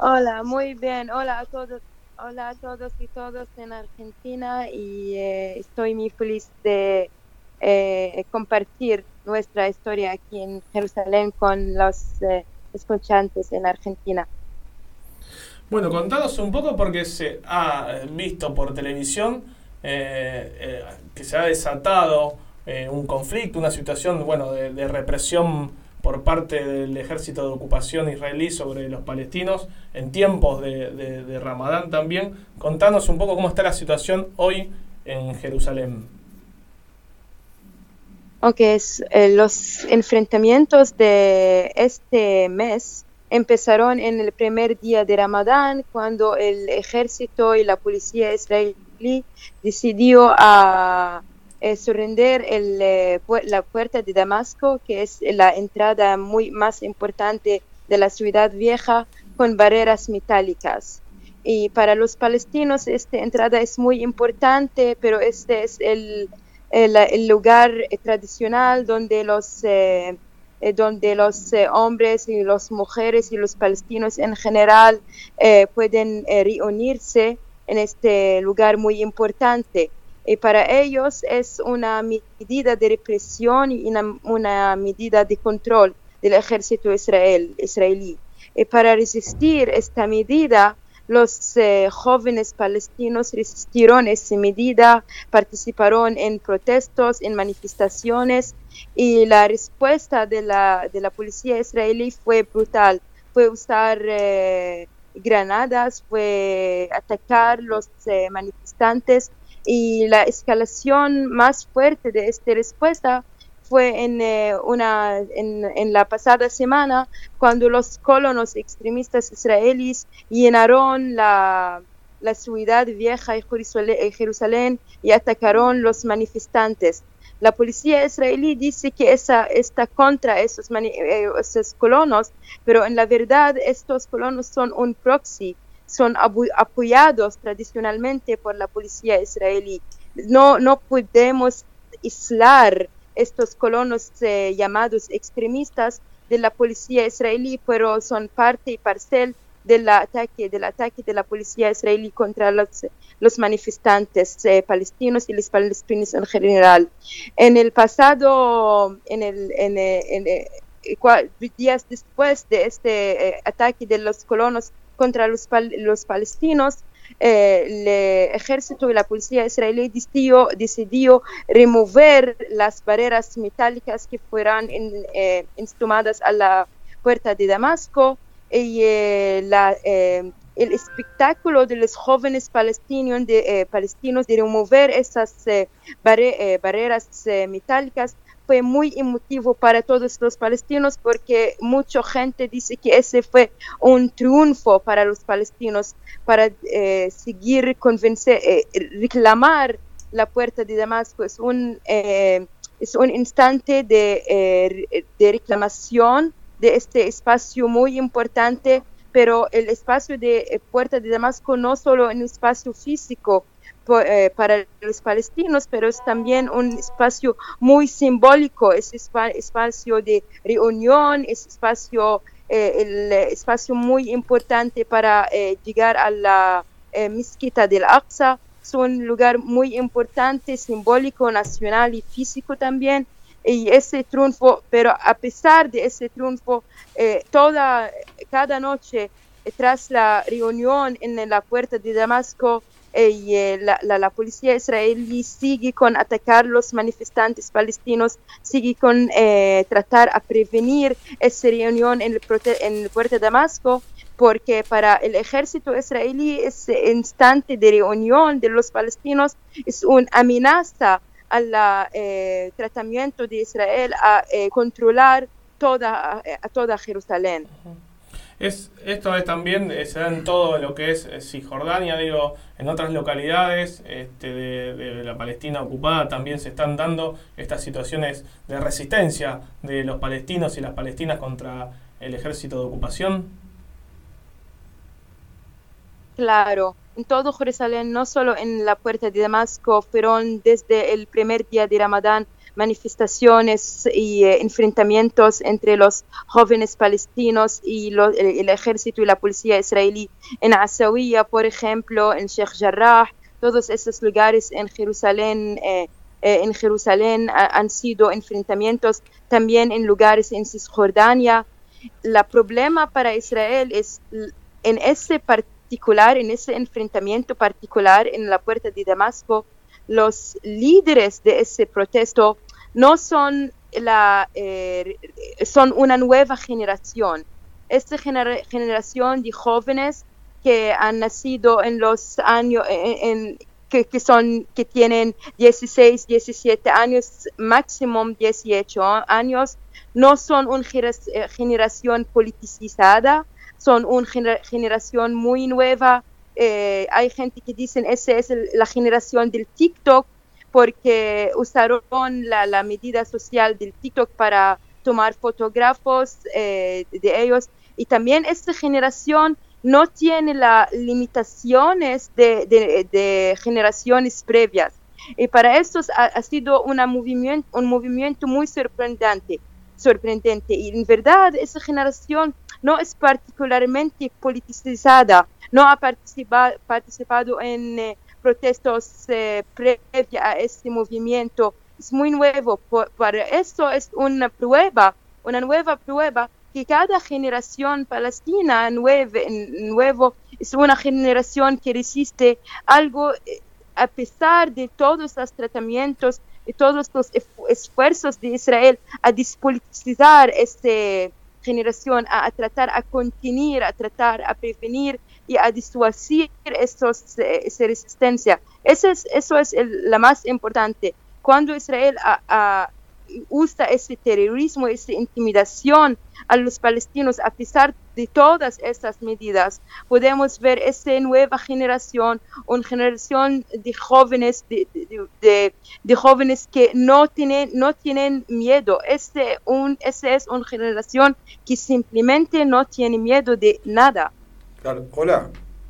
Hola, muy bien. Hola a todos. Hola a todos y todas en Argentina y estoy muy feliz de compartir nuestra historia aquí en Jerusalén con los escuchantes en Argentina. Bueno, contanos un poco porque se ha visto por televisión que se ha desatado un conflicto, una situación, bueno, de represión por parte del ejército de ocupación israelí sobre los palestinos en tiempos de Ramadán también. Contanos un poco cómo está la situación hoy en Jerusalén. Aunque los enfrentamientos de este mes empezaron en el primer día de Ramadán, cuando el ejército y la policía israelí decidió surrender la puerta de Damasco, que es la entrada muy más importante de la ciudad vieja, con barreras metálicas. Y para los palestinos esta entrada es muy importante, pero este es el lugar tradicional donde los hombres y las mujeres y los palestinos en general pueden reunirse en este lugar muy importante. Y para ellos es una medida de represión y una medida de control del ejército israelí. Y para resistir esta medida, los jóvenes palestinos resistieron esa medida, participaron en protestos, en manifestaciones, y la respuesta de la policía israelí fue brutal. Fue usar granadas, fue atacar los manifestantes, y la escalación más fuerte de esta respuesta fue en la pasada semana, cuando los colonos extremistas israelíes llenaron la ciudad vieja de Jerusalén y atacaron los manifestantes. La policía israelí dice que está contra esos colonos, pero en la verdad estos colonos son un proxy, son apoyados tradicionalmente por la policía israelí. No podemos aislar estos colonos llamados extremistas de la policía israelí, pero son parte y parcel del ataque de la policía israelí contra los manifestantes palestinos y los palestinos en general. En el pasado, días después de este ataque de los colonos contra los palestinos, el ejército y la policía israelí decidió remover las barreras metálicas que fueran instaladas a la puerta de Damasco, y el espectáculo de los jóvenes palestinos de remover esas barreras metálicas fue muy emotivo para todos los palestinos, porque mucha gente dice que ese fue un triunfo para los palestinos, para seguir reclamar la puerta de Damasco. Es un instante de reclamación de este espacio muy importante, pero el espacio de Puerta de Damasco no solo un espacio físico para los palestinos, pero es también un espacio muy simbólico, es espacio de reunión, es el espacio muy importante para llegar a la mezquita del Aqsa. Es un lugar muy importante, simbólico, nacional y físico también. Y ese triunfo, pero a pesar de ese triunfo, cada noche, tras la reunión en la puerta de Damasco, la policía israelí sigue con atacar los manifestantes palestinos, sigue con tratar a prevenir esa reunión en la puerta de Damasco, porque para el ejército israelí ese instante de reunión de los palestinos es una amenaza al tratamiento de Israel a controlar a toda Jerusalén. Esto es también, se da en todo lo que es Cisjordania, digo, en otras localidades de la Palestina ocupada también se están dando estas situaciones de resistencia de los palestinos y las palestinas contra el ejército de ocupación. Claro, en todo Jerusalén, no solo en la puerta de Damasco, fueron desde el primer día de Ramadán manifestaciones y enfrentamientos entre los jóvenes palestinos y el ejército y la policía israelí en Asawiya, por ejemplo, en Sheikh Jarrah. Todos esos lugares en Jerusalén han sido enfrentamientos, también en lugares en Cisjordania. El problema para Israel es en ese particular, en ese enfrentamiento particular en la puerta de Damasco, los líderes de ese protesto no son son una nueva generación. Esta generación de jóvenes que han nacido en los años, que tienen 16, 17 años, máximo 18 años, no son una generación politicizada, son una generación muy nueva. Hay gente que dicen esa es la generación del TikTok, porque usaron la medida social del TikTok para tomar fotógrafos de ellos. Y también esta generación no tiene las limitaciones de generaciones previas. Y para eso ha sido un movimiento muy sorprendente. Y en verdad esa generación no es particularmente politizada, no ha participado en protestos previos a este movimiento. Es muy nuevo. Para eso es una nueva prueba que cada generación palestina nuevo es una generación que resiste algo a pesar de todos los tratamientos y todos los esfuerzos de Israel a despolitizar esta generación, a tratar a contener, a tratar a prevenir y a disuadir esa resistencia. Eso es la más importante. Cuando Israel usa ese terrorismo, esa intimidación a los palestinos, a pesar de todas estas medidas, podemos ver esa nueva generación, una generación de jóvenes, de jóvenes que no tienen miedo. Esa es una generación que simplemente no tiene miedo de nada. Claro. Hola,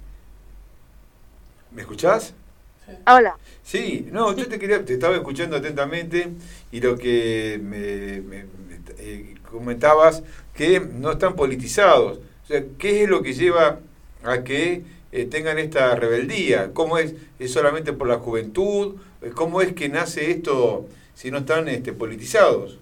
¿me escuchás? Hola. Sí, no, sí. Te estaba escuchando atentamente y lo que me comentabas, que no están politizados. O sea, ¿qué es lo que lleva a que tengan esta rebeldía? ¿Cómo es? ¿Es solamente por la juventud? ¿Cómo es que nace esto si no están politizados?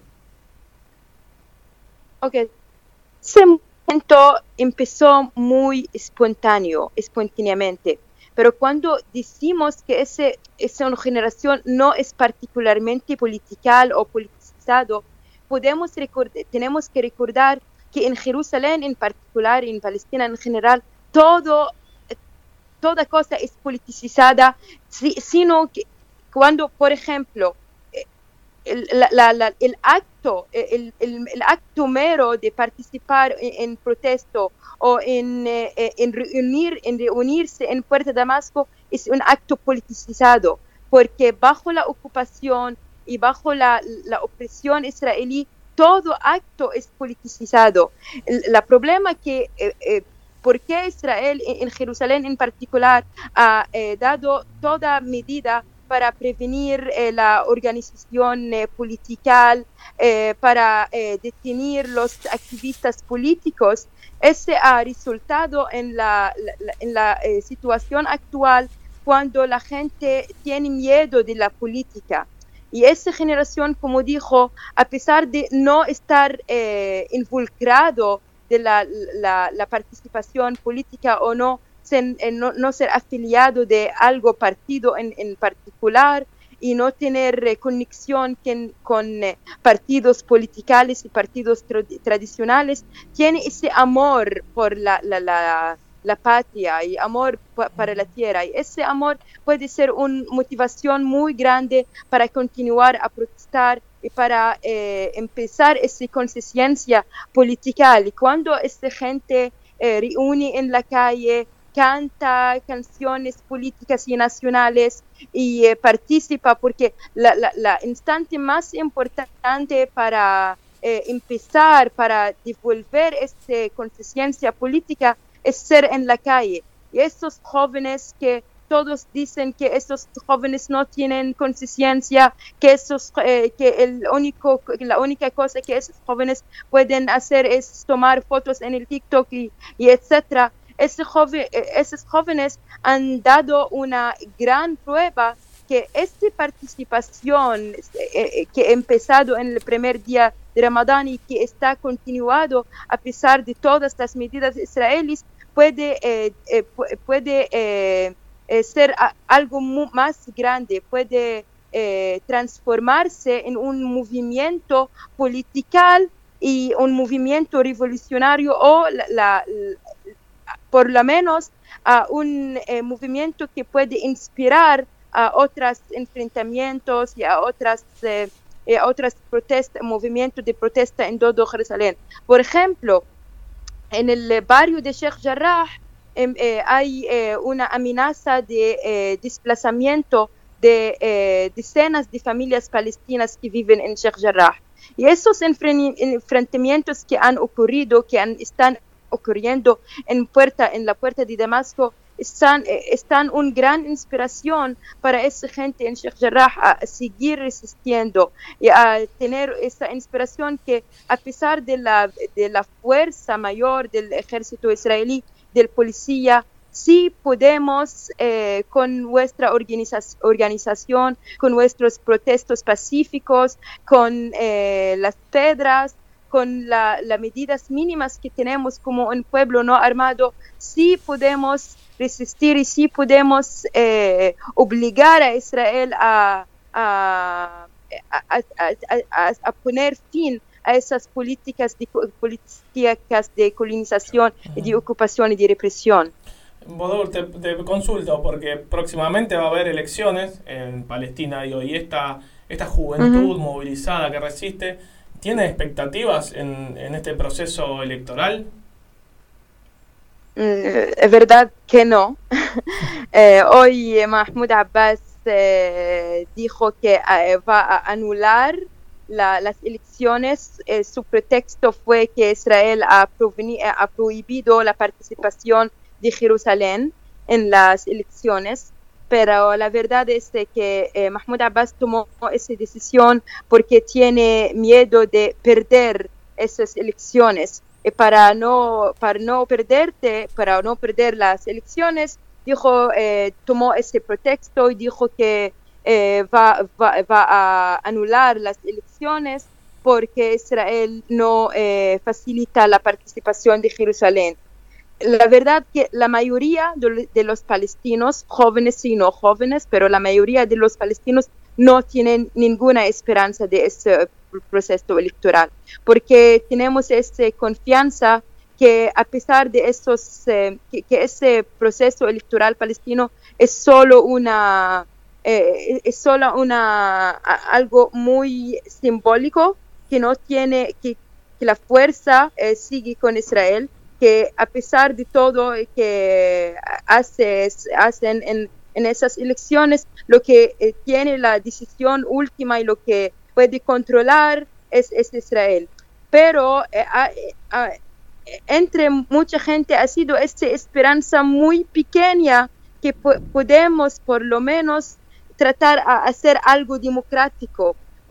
Ok. Ese momento empezó muy espontáneamente. Pero cuando decimos que esa generación no es particularmente political o politicizado, tenemos que recordar que en Jerusalén en particular, en Palestina en general, toda cosa es politicizada, sino que cuando, por ejemplo, el acto mero de participar en protesto o en reunirse en Puerta de Damasco es un acto politicizado, porque bajo la ocupación y bajo la opresión israelí, todo acto es politicizado. El problema que ¿por qué Israel en Jerusalén en particular ha dado toda medida para prevenir la organización política, para detener los activistas políticos? Ese ha resultado en la situación actual, cuando la gente tiene miedo de la política. Y esa generación, como dijo, a pesar de no estar involucrado de la participación política o no ser afiliado de algo partido en particular, y no tener conexión con partidos políticos y partidos tradicionales, tiene ese amor por la patria y amor para la tierra. Y ese amor puede ser una motivación muy grande para continuar a protestar y para empezar esa conciencia política. Y cuando esta gente reúne en la calle, canta canciones políticas y nacionales y participa, porque la instante más importante para empezar, para devolver esta conciencia política, es ser en la calle. Y estos jóvenes que todos dicen que esos jóvenes no tienen conciencia, que la única cosa que esos jóvenes pueden hacer es tomar fotos en el TikTok y etcétera. Esos jóvenes han dado una gran prueba que esta participación que ha empezado en el primer día de Ramadán y que está continuado a pesar de todas las medidas israelíes puede ser algo más grande, puede transformarse en un movimiento político y un movimiento revolucionario o por lo menos a un movimiento que puede inspirar a otros enfrentamientos y a otras protestas, movimientos de protesta en todo Jerusalén. Por ejemplo, en el barrio de Sheikh Jarrah hay una amenaza de desplazamiento de decenas de familias palestinas que viven en Sheikh Jarrah. Y esos enfrentamientos que han ocurrido, están ocurriendo en la puerta de Damasco, están una gran inspiración para esa gente en Sheikh Jarrah a seguir resistiendo y a tener esa inspiración que a pesar de la fuerza mayor del ejército israelí, del policía, sí podemos con nuestra organización, con nuestros protestos pacíficos, con las pedras, con las medidas mínimas que tenemos como un pueblo no armado, sí podemos resistir y sí podemos obligar a Israel a poner fin a esas políticas de colonización y de ocupación y de represión. Bodur, te consulto porque próximamente va a haber elecciones en Palestina y esta juventud movilizada que resiste, ¿tiene expectativas en este proceso electoral? Es verdad que no. Hoy Mahmoud Abbas dijo que va a anular las elecciones. Su pretexto fue que Israel ha prohibido la participación de Jerusalén en las elecciones, pero la verdad es que Mahmoud Abbas tomó esa decisión porque tiene miedo de perder esas elecciones. Para no perder las elecciones, tomó ese pretexto y dijo que va a anular las elecciones porque Israel no facilita la participación de Jerusalén. La verdad que la mayoría de los palestinos, jóvenes y no jóvenes, pero la mayoría de los palestinos no tienen ninguna esperanza de ese proceso electoral, porque tenemos esa confianza que a pesar de que ese proceso electoral palestino es solo algo muy simbólico, que no tiene, que la fuerza sigue con Israel, que a pesar de todo que hacen en esas elecciones, lo que tiene la decisión última y lo que puede controlar es Israel. Pero entre mucha gente ha sido esta esperanza muy pequeña que podemos por lo menos tratar a hacer algo democrático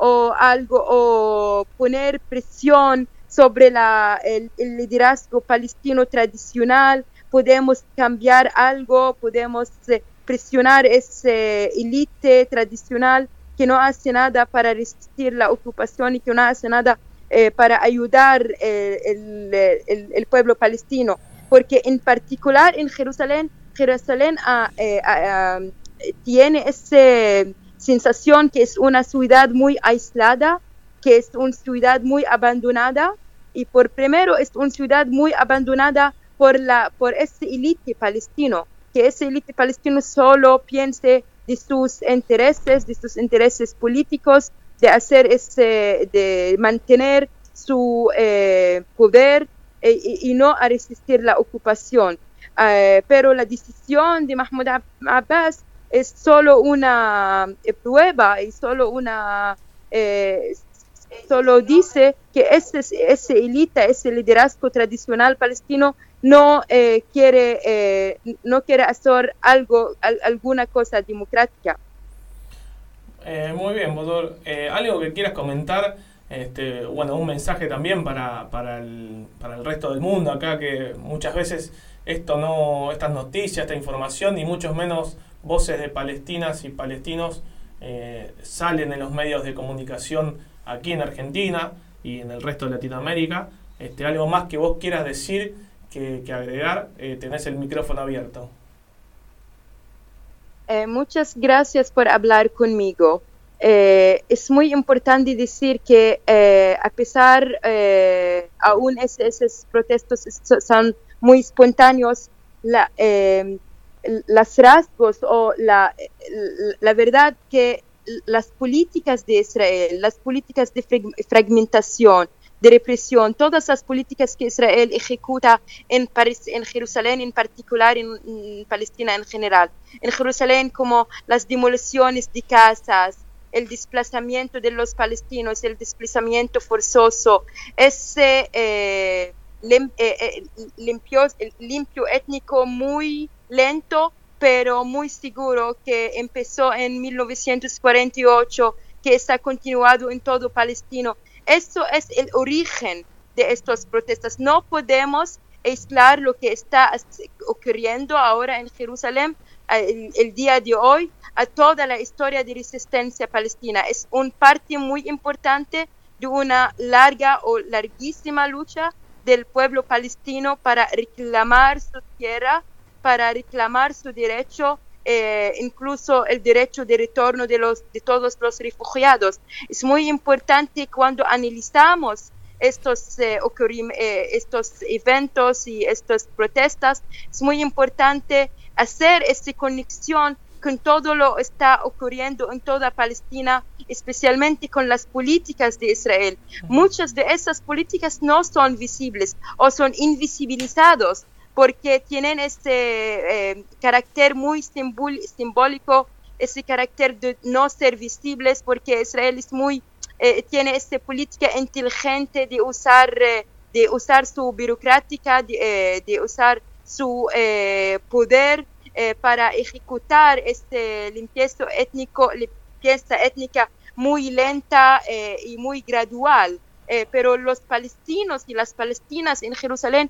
o poner presión sobre el liderazgo palestino tradicional. Podemos cambiar algo, podemos presionar esa élite tradicional que no hace nada para resistir la ocupación y que no hace nada para ayudar el pueblo palestino, porque en particular en Jerusalén tiene esa sensación que es una ciudad muy aislada, que es una ciudad muy abandonada, y primero es una ciudad muy abandonada por esa élite palestino, que esa élite palestino solo piense de sus intereses políticos, de mantener su poder y no a resistir la ocupación. Pero la decisión de Mahmoud Abbas es solo una prueba y solo dice que esa élite, ese liderazgo tradicional palestino no quiere hacer alguna cosa democrática. Muy bien, Botor. ¿Algo que quieras comentar? Bueno, un mensaje también para el resto del mundo acá, que muchas veces estas noticias, esta información y muchos menos voces de palestinas y palestinos salen en los medios de comunicación aquí en Argentina y en el resto de Latinoamérica. Algo más que vos quieras decir, que agregar, tenés el micrófono abierto. Muchas gracias por hablar conmigo. Es muy importante decir que a pesar, aún esos protestos son muy espontáneos, las rasgos o la verdad que las políticas de Israel, las políticas de fragmentación, de represión, todas las políticas que Israel ejecuta en Jerusalén en particular, en Palestina en general. En Jerusalén, como las demoliciones de casas, el desplazamiento de los palestinos, el desplazamiento forzoso, ese limpio étnico muy lento, pero muy seguro, que empezó en 1948, que está continuado en todo Palestino. Eso es el origen de estas protestas. No podemos aislar lo que está ocurriendo ahora en Jerusalén el día de hoy a toda la historia de resistencia palestina. Es una parte muy importante de una larga o larguísima lucha del pueblo palestino para reclamar su tierra, para reclamar su derecho, incluso el derecho de retorno de todos los refugiados. Es muy importante cuando analizamos estos eventos y estas protestas, es muy importante hacer esta conexión con todo lo que está ocurriendo en toda Palestina, especialmente con las políticas de Israel. Muchas de esas políticas no son visibles o son invisibilizados, porque tienen ese carácter muy simbólico, ese carácter de no ser visibles, porque Israel es tiene esta política inteligente de usar su burocrática, de usar su poder para ejecutar limpieza étnica muy lenta y muy gradual. Pero los palestinos y las palestinas en Jerusalén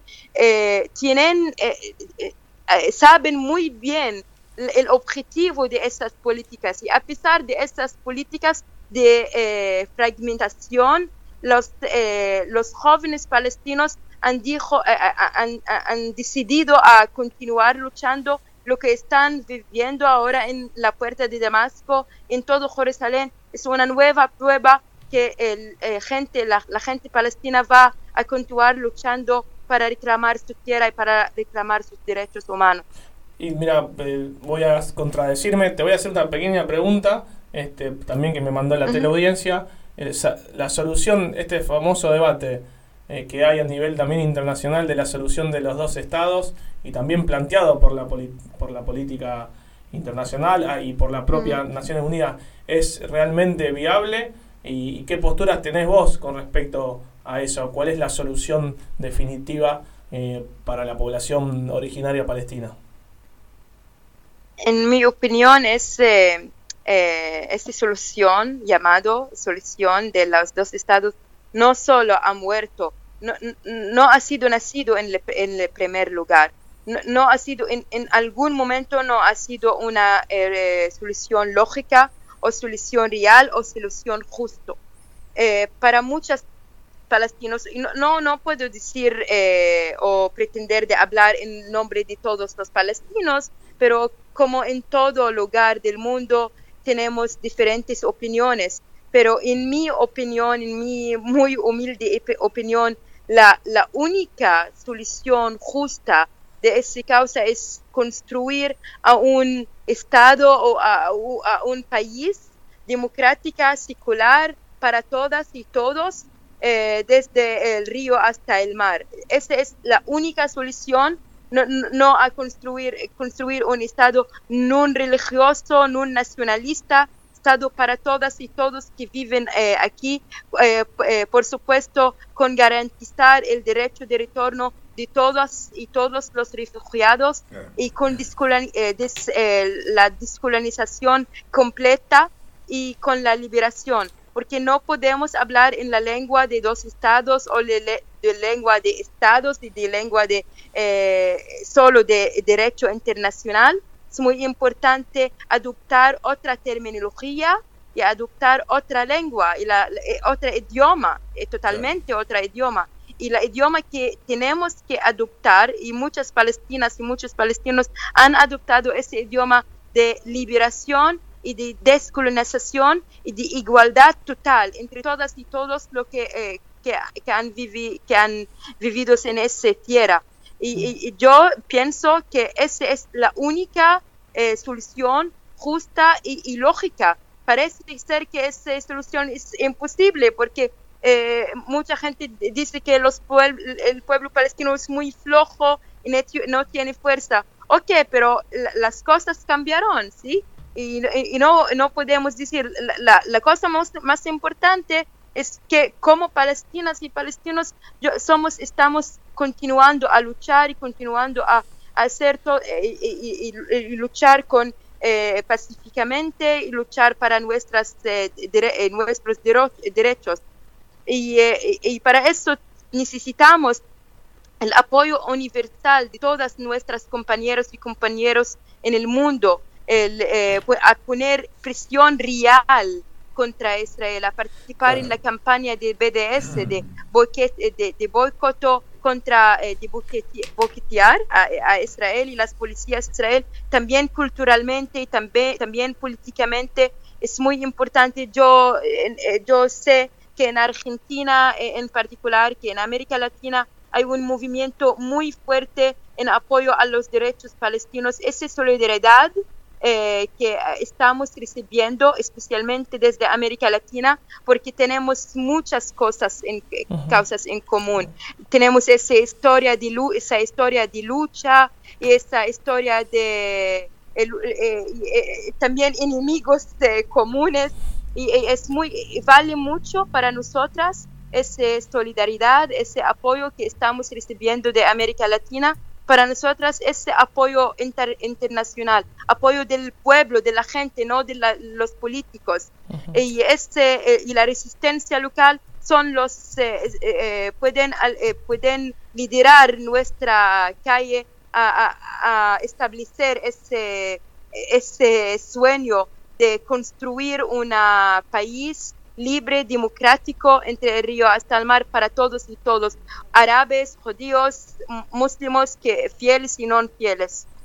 saben muy bien el objetivo de estas políticas, y a pesar de estas políticas de fragmentación, los jóvenes palestinos han decidido a continuar luchando. Lo que están viviendo ahora en la puerta de Damasco, en todo Jerusalén, es una nueva prueba que la gente palestina va a continuar luchando para reclamar su tierra y para reclamar sus derechos humanos. Y mira, voy a contradecirme, te voy a hacer una pequeña pregunta, también que me mandó la teleaudiencia. La solución, este famoso debate que hay a nivel también internacional de la solución de los dos estados, y también planteado por la política internacional y por la propia Naciones Unidas, ¿es realmente viable? ¿Y qué posturas tenés vos con respecto a eso? ¿Cuál es la solución definitiva para la población originaria palestina? En mi opinión, esta solución, llamado solución de los dos estados, no solo ha muerto, no ha sido nacido en el primer lugar, no ha sido en algún momento, no ha sido una solución lógica o solución real o solución justo. Para muchos palestinos, no puedo decir o pretender de hablar en nombre de todos los palestinos, pero como en todo lugar del mundo tenemos diferentes opiniones, pero en mi opinión, en mi muy humilde opinión, la única solución justa de esta causa es construir a un Estado o a un país democrático, secular, para todas y todos, desde el río hasta el mar. Esa es la única solución, no a construir un Estado no religioso, no nacionalista, Estado para todas y todos que viven aquí, por supuesto, con garantizar el derecho de retorno de todas y todos los refugiados y con la descolonización completa y con la liberación, porque no podemos hablar en la lengua de dos estados o de lengua de estados y de lengua de solo de derecho internacional. Es muy importante adoptar otra terminología y adoptar otra lengua y otro idioma, totalmente otro idioma. Y el idioma que tenemos que adoptar, y muchas palestinas y muchos palestinos han adoptado ese idioma de liberación y de descolonización y de igualdad total entre todas y todos los que han vivido en esa tierra. Y yo pienso que esa es la única solución justa y lógica. Parece ser que esa solución es imposible porque mucha gente dice que el pueblo palestino es muy flojo y no tiene fuerza. Ok, pero las cosas cambiaron, ¿sí? Y no podemos decir, la cosa más importante es que como palestinas y palestinos estamos continuando a luchar y continuando a hacer todo y luchar pacíficamente y luchar para nuestros derechos. Y para eso necesitamos el apoyo universal de todas nuestras compañeras y compañeros en el mundo, a poner presión real contra Israel, a participar en la campaña de BDS, de boicot contra, de boicotear a Israel y las policías de Israel, también culturalmente y también políticamente. Es muy importante. Yo sé que en Argentina en particular, que en América Latina hay un movimiento muy fuerte en apoyo a los derechos palestinos. Esa solidaridad que estamos recibiendo, especialmente desde América Latina, porque tenemos muchas causas en común. Tenemos esa historia de lucha y esa historia de también enemigos comunes. Y vale mucho para nosotras esa solidaridad, ese apoyo que estamos recibiendo de América Latina. Para nosotras ese apoyo internacional, apoyo del pueblo, de la gente, no de los políticos. Y la resistencia local son pueden liderar nuestra calle a establecer ese sueño de construir un país libre, democrático, entre el río hasta el mar, para todos y todos, árabes, judíos, musulmanes, fieles y no fieles.